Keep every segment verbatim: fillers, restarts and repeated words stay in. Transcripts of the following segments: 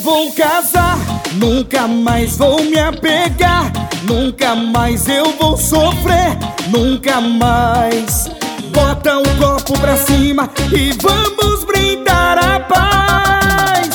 vou casar, nunca mais vou me apegar, nunca mais eu vou sofrer, nunca mais. Bota o copo pra cima e vamos brindar a paz.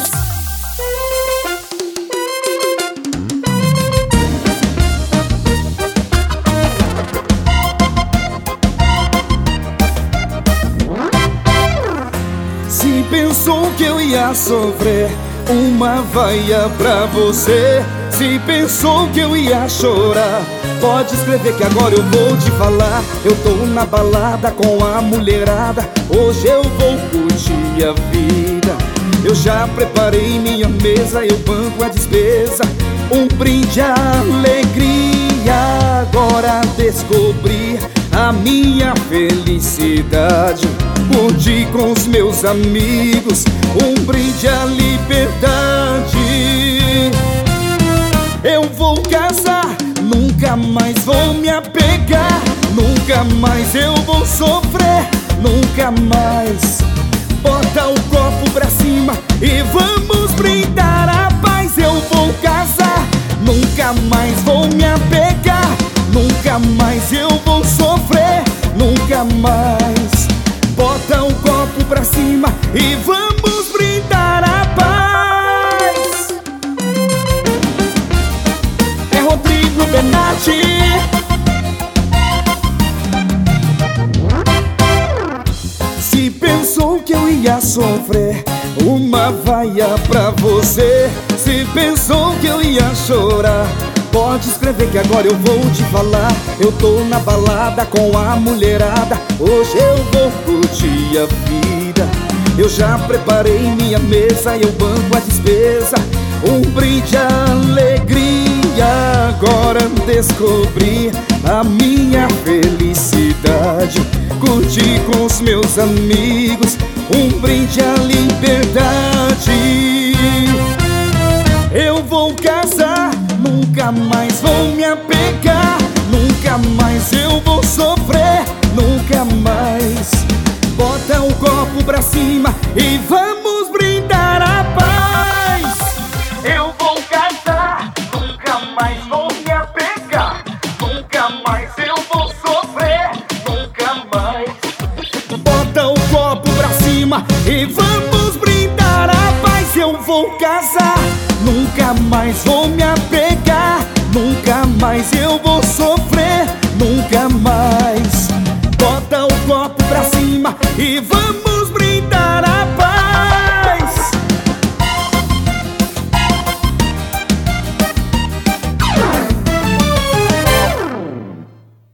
Se pensou que eu ia sofrer, uma vaia pra você. Se pensou que eu ia chorar, pode escrever que agora eu vou te falar. Eu tô na balada com a mulherada, hoje eu vou curtir a vida. Eu já preparei minha mesa, eu banco a despesa, um brinde à alegria. Agora descobri a minha felicidade, curti com os meus amigos, um brinde à liberdade. Eu vou casar, nunca mais vou me apegar, nunca mais eu vou sofrer, nunca mais. Bota o copo pra cima e vamos brindar a paz. Eu vou casar, nunca mais vou me apegar, nunca mais eu vou sofrer, nunca mais. Bota o copo pra cima e vamos brindar a paz. É Rodrigo Benatti. Se pensou que eu ia sofrer, uma vaia pra você. Se pensou que eu ia chorar, pode escrever que agora eu vou te falar. Eu tô na balada com a mulherada, hoje eu vou curtir a vida. Eu já preparei minha mesa, eu banco a despesa, um brinde à alegria. Agora descobri a minha felicidade, curti com os meus amigos, um brinde à liberdade. Eu vou casar, nunca mais vou me apegar, nunca mais eu vou sofrer, nunca mais. Bota o copo pra cima e vamos brindar a paz. Eu vou casar, nunca mais vou me apegar, nunca mais eu vou sofrer, nunca mais. Bota o copo pra cima e vamos brindar a paz. Eu vou casar, nunca mais vou me apegar, nunca mais eu vou sofrer, nunca mais. Bota o copo pra cima e vamos brindar a paz.